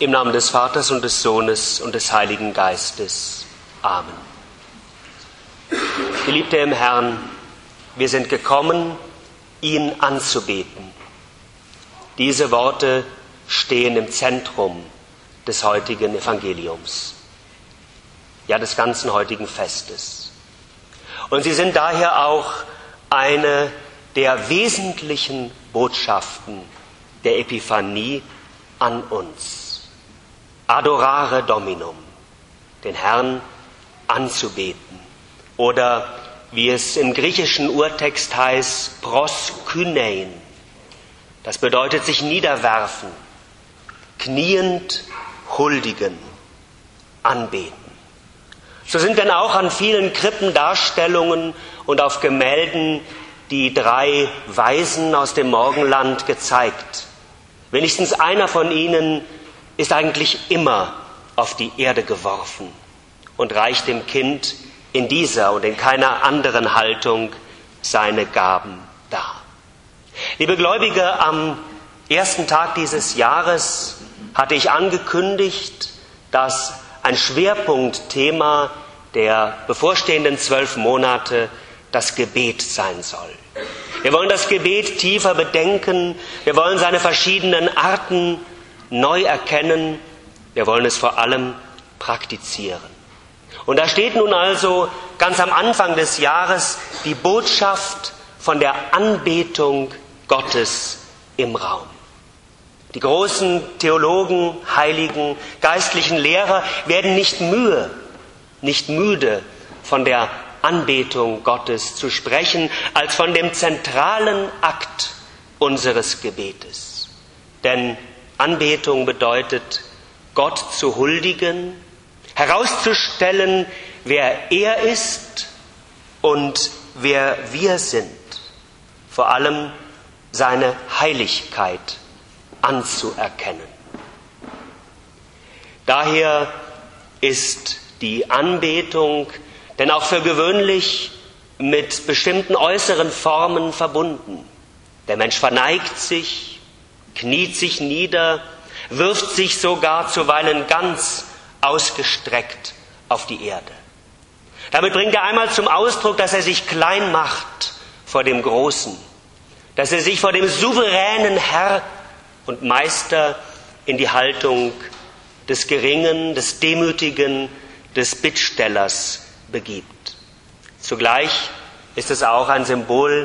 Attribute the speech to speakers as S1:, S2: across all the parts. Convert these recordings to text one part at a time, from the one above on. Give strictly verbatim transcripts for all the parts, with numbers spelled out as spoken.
S1: Im Namen des Vaters und des Sohnes und des Heiligen Geistes. Amen. Geliebte im Herrn, wir sind gekommen, ihn anzubeten. Diese Worte stehen im Zentrum des heutigen Evangeliums, ja des ganzen heutigen Festes. Und sie sind daher auch eine der wesentlichen Botschaften der Epiphanie an uns. Adorare Dominum, den Herrn anzubeten. Oder wie es im griechischen Urtext heißt, proskynein. Das bedeutet sich niederwerfen, kniend huldigen, anbeten. So sind denn auch an vielen Krippendarstellungen und auf Gemälden die drei Weisen aus dem Morgenland gezeigt. Wenigstens einer von ihnen ist eigentlich immer auf die Erde geworfen und reicht dem Kind in dieser und in keiner anderen Haltung seine Gaben dar. Liebe Gläubige, am ersten Tag dieses Jahres hatte ich angekündigt, dass ein Schwerpunktthema der bevorstehenden zwölf Monate das Gebet sein soll. Wir wollen das Gebet tiefer bedenken, wir wollen seine verschiedenen Arten neu erkennen, wir wollen es vor allem praktizieren. Und da steht nun also ganz am Anfang des Jahres die Botschaft von der Anbetung Gottes im Raum. Die großen Theologen, Heiligen, geistlichen Lehrer werden nicht müde, nicht müde von der Anbetung Gottes zu sprechen, als von dem zentralen Akt unseres Gebetes. Denn Anbetung bedeutet, Gott zu huldigen, herauszustellen, wer er ist und wer wir sind. Vor allem seine Heiligkeit anzuerkennen. Daher ist die Anbetung denn auch für gewöhnlich mit bestimmten äußeren Formen verbunden. Der Mensch verneigt sich, kniet sich nieder, wirft sich sogar zuweilen ganz ausgestreckt auf die Erde. Damit bringt er einmal zum Ausdruck, dass er sich klein macht vor dem Großen, dass er sich vor dem souveränen Herr und Meister in die Haltung des Geringen, des Demütigen, des Bittstellers begibt. Zugleich ist es auch ein Symbol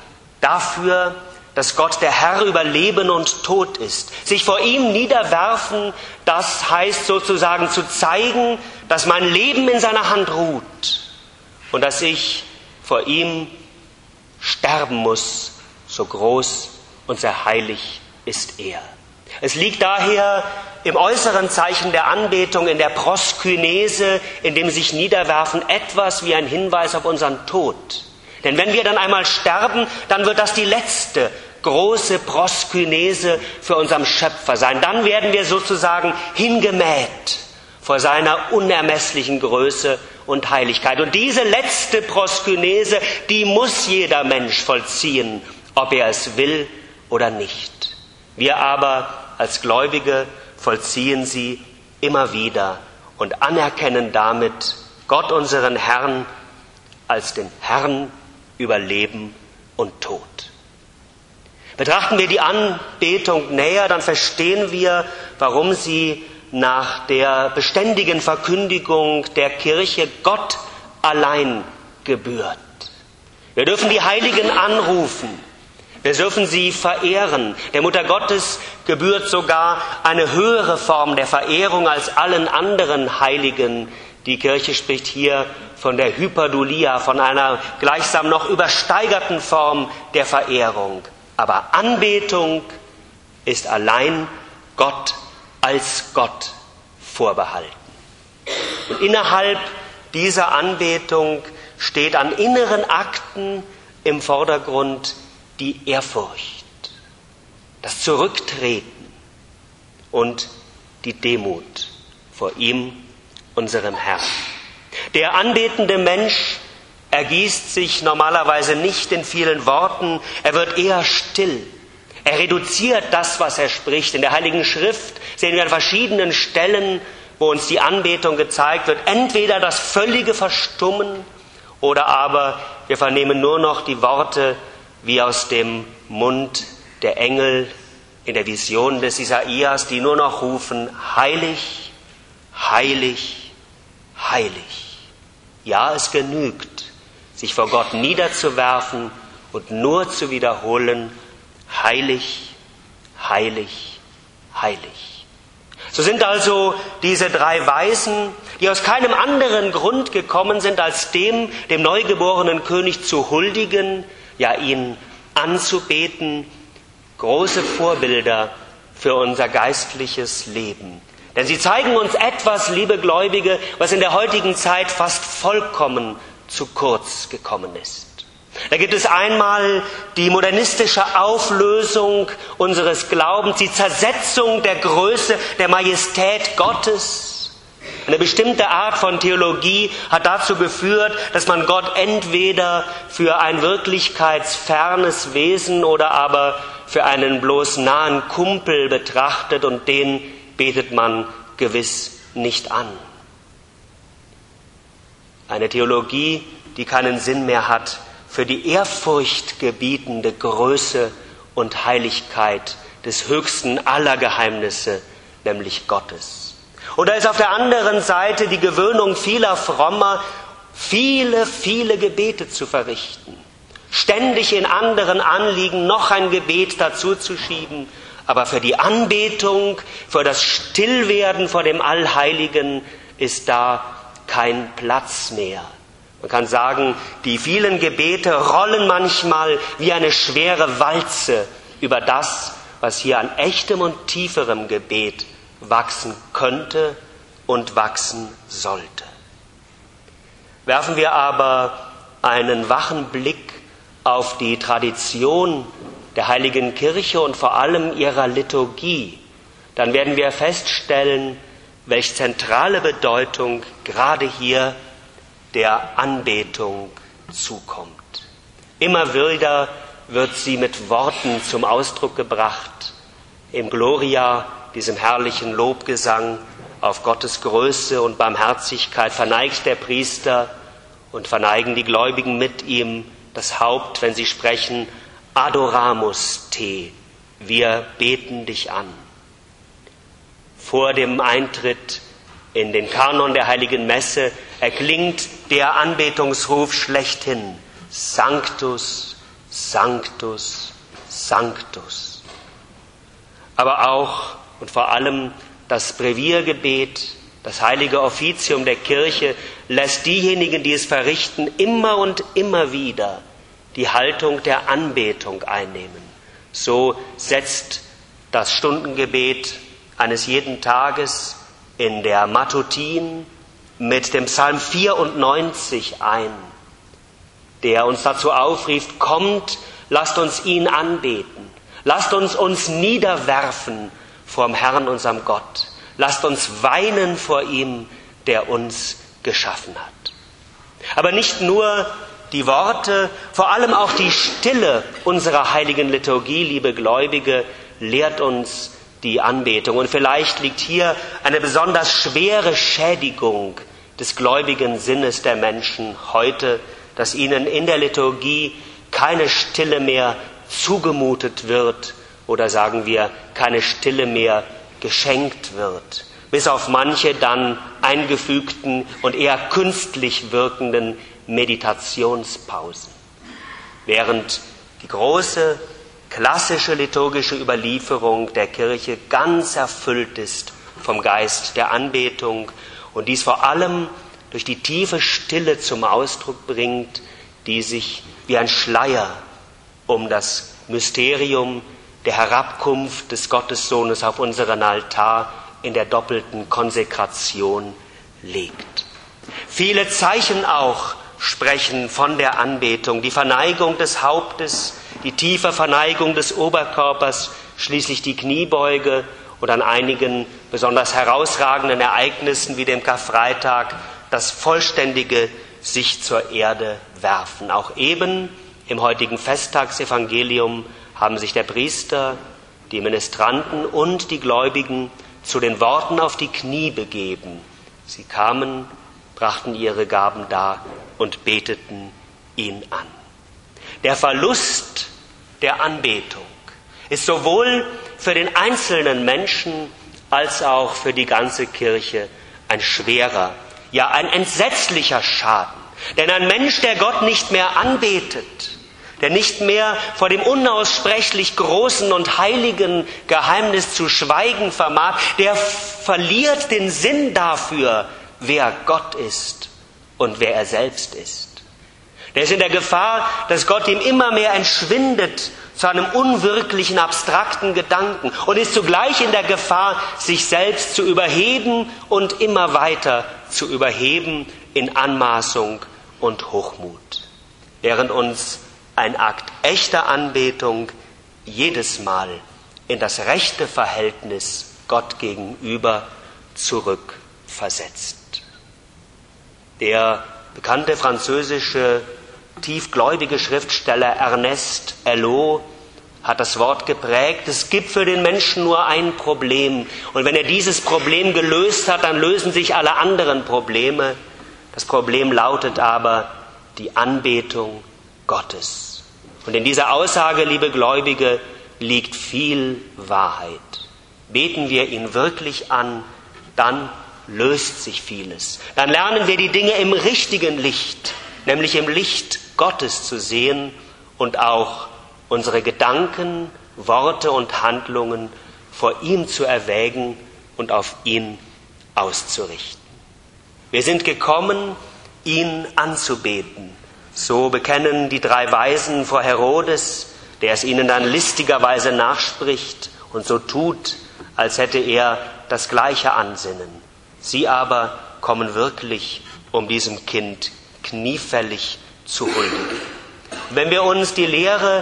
S1: dafür, dass Gott der Herr über Leben und Tod ist. Sich vor ihm niederwerfen, das heißt sozusagen zu zeigen, dass mein Leben in seiner Hand ruht und dass ich vor ihm sterben muss, so groß und sehr heilig ist er. Es liegt daher im äußeren Zeichen der Anbetung, in der Proskynese, in dem sich niederwerfen, etwas wie ein Hinweis auf unseren Tod. Denn wenn wir dann einmal sterben, dann wird das die letzte große Proskynese für unseren Schöpfer sein. Dann werden wir sozusagen hingemäht vor seiner unermesslichen Größe und Heiligkeit. Und diese letzte Proskynese, die muss jeder Mensch vollziehen, ob er es will oder nicht. Wir aber als Gläubige vollziehen sie immer wieder und anerkennen damit Gott, unseren Herrn, als den Herrn über Leben und Tod. Betrachten wir die Anbetung näher, dann verstehen wir, warum sie nach der beständigen Verkündigung der Kirche Gott allein gebührt. Wir dürfen die Heiligen anrufen, wir dürfen sie verehren. Der Mutter Gottes gebührt sogar eine höhere Form der Verehrung als allen anderen Heiligen. Die Kirche spricht hier von der Hyperdulia, von einer gleichsam noch übersteigerten Form der Verehrung. Aber Anbetung ist allein Gott als Gott vorbehalten. Und innerhalb dieser Anbetung steht an inneren Akten im Vordergrund die Ehrfurcht, das Zurücktreten und die Demut vor ihm, unserem Herrn. Der anbetende Mensch ergießt sich normalerweise nicht in vielen Worten, er wird eher still. Er reduziert das, was er spricht. In der Heiligen Schrift sehen wir an verschiedenen Stellen, wo uns die Anbetung gezeigt wird, entweder das völlige Verstummen oder aber wir vernehmen nur noch die Worte wie aus dem Mund der Engel in der Vision des Isaias, die nur noch rufen, heilig, heilig, heilig. Ja, es genügt, sich vor Gott niederzuwerfen und nur zu wiederholen, heilig, heilig, heilig. So sind also diese drei Weisen, die aus keinem anderen Grund gekommen sind, als dem, dem neugeborenen König zu huldigen, ja ihn anzubeten, große Vorbilder für unser geistliches Leben. Denn sie zeigen uns etwas, liebe Gläubige, was in der heutigen Zeit fast vollkommen zu kurz gekommen ist. Da gibt es einmal die modernistische Auflösung unseres Glaubens, die Zersetzung der Größe, der Majestät Gottes. Eine bestimmte Art von Theologie hat dazu geführt, dass man Gott entweder für ein wirklichkeitsfernes Wesen oder aber für einen bloß nahen Kumpel betrachtet und den betet man gewiss nicht an. Eine Theologie, die keinen Sinn mehr hat für die ehrfurchtgebietende Größe und Heiligkeit des höchsten aller Geheimnisse, nämlich Gottes. Und da ist auf der anderen Seite die Gewöhnung vieler Frommer, viele, viele Gebete zu verrichten, ständig in anderen Anliegen noch ein Gebet dazu zu schieben, aber für die Anbetung, für das Stillwerden vor dem Allheiligen ist da kein Platz mehr. Man kann sagen, die vielen Gebete rollen manchmal wie eine schwere Walze über das, was hier an echtem und tieferem Gebet wachsen könnte und wachsen sollte. Werfen wir aber einen wachen Blick auf die Tradition der Heiligen Kirche und vor allem ihrer Liturgie, dann werden wir feststellen, welche zentrale Bedeutung gerade hier der Anbetung zukommt. Immer wieder wird sie mit Worten zum Ausdruck gebracht. Im Gloria, diesem herrlichen Lobgesang auf Gottes Größe und Barmherzigkeit, verneigt der Priester und verneigen die Gläubigen mit ihm das Haupt, wenn sie sprechen, Adoramus te, wir beten dich an. Vor dem Eintritt in den Kanon der Heiligen Messe erklingt der Anbetungsruf schlechthin, Sanctus, Sanctus, Sanctus. Aber auch und vor allem das Breviergebet, das heilige Offizium der Kirche lässt diejenigen, die es verrichten, immer und immer wieder die Haltung der Anbetung einnehmen. So setzt das Stundengebet eines jeden Tages in der Matutin mit dem Psalm vierundneunzig ein, der uns dazu aufrief, kommt, lasst uns ihn anbeten, lasst uns uns niederwerfen vorm Herrn, unserem Gott, lasst uns weinen vor ihm, der uns geschaffen hat. Aber nicht nur die Worte, vor allem auch die Stille unserer heiligen Liturgie, liebe Gläubige, lehrt uns die Anbetung. Und vielleicht liegt hier eine besonders schwere Schädigung des gläubigen Sinnes der Menschen heute, dass ihnen in der Liturgie keine Stille mehr zugemutet wird oder sagen wir, keine Stille mehr geschenkt wird, bis auf manche dann eingefügten und eher künstlich wirkenden Meditationspausen. Während die große klassische liturgische Überlieferung der Kirche ganz erfüllt ist vom Geist der Anbetung und dies vor allem durch die tiefe Stille zum Ausdruck bringt, die sich wie ein Schleier um das Mysterium der Herabkunft des Gottessohnes auf unseren Altar in der doppelten Konsekration legt. Viele Zeichen auch sprechen von der Anbetung, die Verneigung des Hauptes, die tiefe Verneigung des Oberkörpers, schließlich die Kniebeuge und an einigen besonders herausragenden Ereignissen wie dem Karfreitag das vollständige sich zur Erde werfen. Auch eben im heutigen Festtagsevangelium haben sich der Priester, die Ministranten und die Gläubigen zu den Worten auf die Knie begeben. Sie kamen, brachten ihre Gaben dar und beteten ihn an. Der Verlust der Anbetung ist sowohl für den einzelnen Menschen als auch für die ganze Kirche ein schwerer, ja ein entsetzlicher Schaden. Denn ein Mensch, der Gott nicht mehr anbetet, der nicht mehr vor dem unaussprechlich großen und heiligen Geheimnis zu schweigen vermag, der verliert den Sinn dafür, wer Gott ist und wer er selbst ist. Der ist in der Gefahr, dass Gott ihm immer mehr entschwindet zu einem unwirklichen, abstrakten Gedanken und ist zugleich in der Gefahr, sich selbst zu überheben und immer weiter zu überheben in Anmaßung und Hochmut. Während uns ein Akt echter Anbetung jedes Mal in das rechte Verhältnis Gott gegenüber zurückversetzt. Der bekannte französische tiefgläubige Schriftsteller Ernest Hello hat das Wort geprägt: Es gibt für den Menschen nur ein Problem. Und wenn er dieses Problem gelöst hat, dann lösen sich alle anderen Probleme. Das Problem lautet aber die Anbetung Gottes. Und in dieser Aussage, liebe Gläubige, liegt viel Wahrheit. Beten wir ihn wirklich an, dann löst sich vieles. Dann lernen wir die Dinge im richtigen Licht, nämlich im Licht Gottes zu sehen und auch unsere Gedanken, Worte und Handlungen vor ihm zu erwägen und auf ihn auszurichten. Wir sind gekommen, ihn anzubeten. So bekennen die drei Weisen vor Herodes, der es ihnen dann listigerweise nachspricht und so tut, als hätte er das gleiche Ansinnen. Sie aber kommen wirklich, um diesem Kind kniefällig zu huldigen. Wenn wir uns die Lehre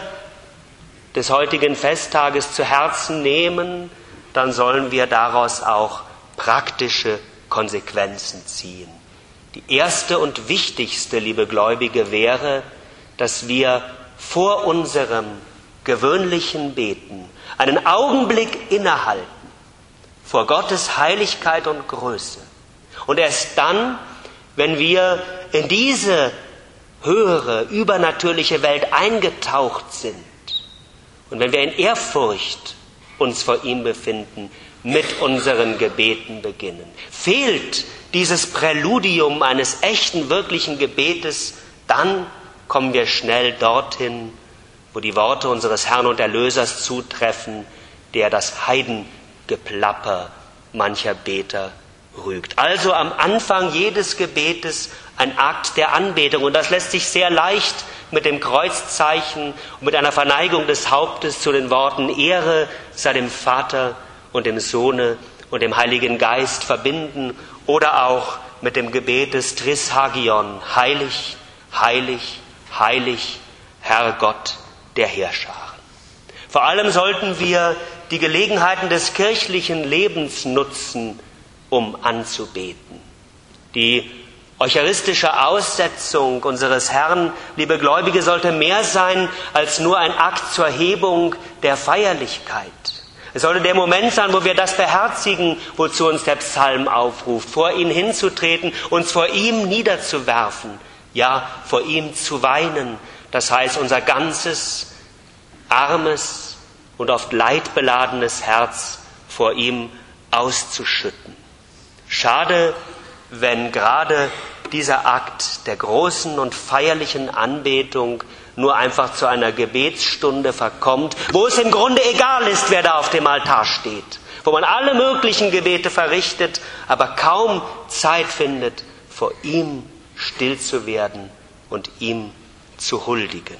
S1: des heutigen Festtages zu Herzen nehmen, dann sollen wir daraus auch praktische Konsequenzen ziehen. Die erste und wichtigste, liebe Gläubige, wäre, dass wir vor unserem gewöhnlichen Beten einen Augenblick innehalten vor Gottes Heiligkeit und Größe. Und erst dann, wenn wir in diese höhere, übernatürliche Welt eingetaucht sind und wenn wir in Ehrfurcht uns vor ihm befinden, mit unseren Gebeten beginnen. Fehlt dieses Präludium eines echten, wirklichen Gebetes, dann kommen wir schnell dorthin, wo die Worte unseres Herrn und Erlösers zutreffen, der das Heidengeplapper mancher Beter rügt. Also am Anfang jedes Gebetes ein Akt der Anbetung. Und das lässt sich sehr leicht mit dem Kreuzzeichen und mit einer Verneigung des Hauptes zu den Worten Ehre sei dem Vater und dem Sohne und dem Heiligen Geist verbinden oder auch mit dem Gebet des Trishagion, heilig, heilig, heilig, Herr Gott der Heerscharen. Vor allem sollten wir die Gelegenheiten des kirchlichen Lebens nutzen, um anzubeten. Die eucharistische Aussetzung unseres Herrn, liebe Gläubige, sollte mehr sein als nur ein Akt zur Hebung der Feierlichkeit. Es sollte der Moment sein, wo wir das beherzigen, wozu uns der Psalm aufruft, vor ihn hinzutreten, uns vor ihm niederzuwerfen, ja, vor ihm zu weinen. Das heißt, unser ganzes, armes und oft leidbeladenes Herz vor ihm auszuschütten. Schade, wenn gerade dieser Akt der großen und feierlichen Anbetung nur einfach zu einer Gebetsstunde verkommt, wo es im Grunde egal ist, wer da auf dem Altar steht, wo man alle möglichen Gebete verrichtet, aber kaum Zeit findet, vor ihm still zu werden und ihm zu huldigen.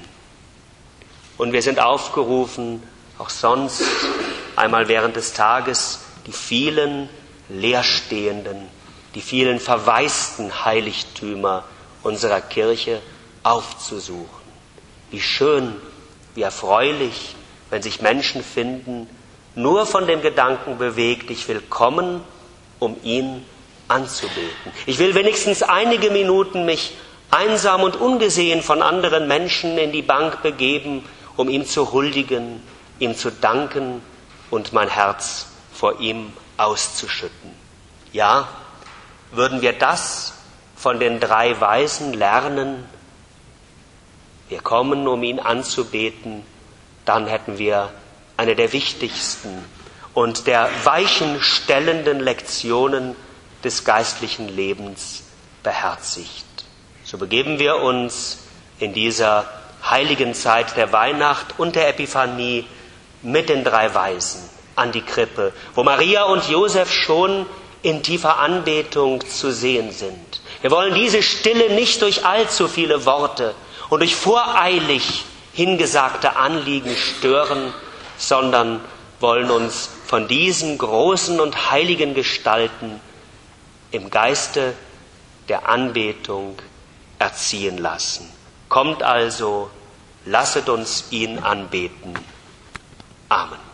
S1: Und wir sind aufgerufen, auch sonst einmal während des Tages die vielen leerstehenden, die vielen verwaisten Heiligtümer unserer Kirche aufzusuchen. Wie schön, wie erfreulich, wenn sich Menschen finden, nur von dem Gedanken bewegt, ich will kommen, um ihn anzubeten. Ich will wenigstens einige Minuten mich einsam und ungesehen von anderen Menschen in die Bank begeben, um ihm zu huldigen, ihm zu danken und mein Herz vor ihm auszuschütten. Ja, würden wir das von den drei Weisen lernen, wir kommen, um ihn anzubeten, dann hätten wir eine der wichtigsten und der weichenstellenden Lektionen des geistlichen Lebens beherzigt. So begeben wir uns in dieser heiligen Zeit der Weihnacht und der Epiphanie mit den drei Weisen an die Krippe, wo Maria und Josef schon in tiefer Anbetung zu sehen sind. Wir wollen diese Stille nicht durch allzu viele Worte und durch voreilig hingesagte Anliegen stören, sondern wollen uns von diesen großen und heiligen Gestalten im Geiste der Anbetung erziehen lassen. Kommt also, lasset uns ihn anbeten. Amen.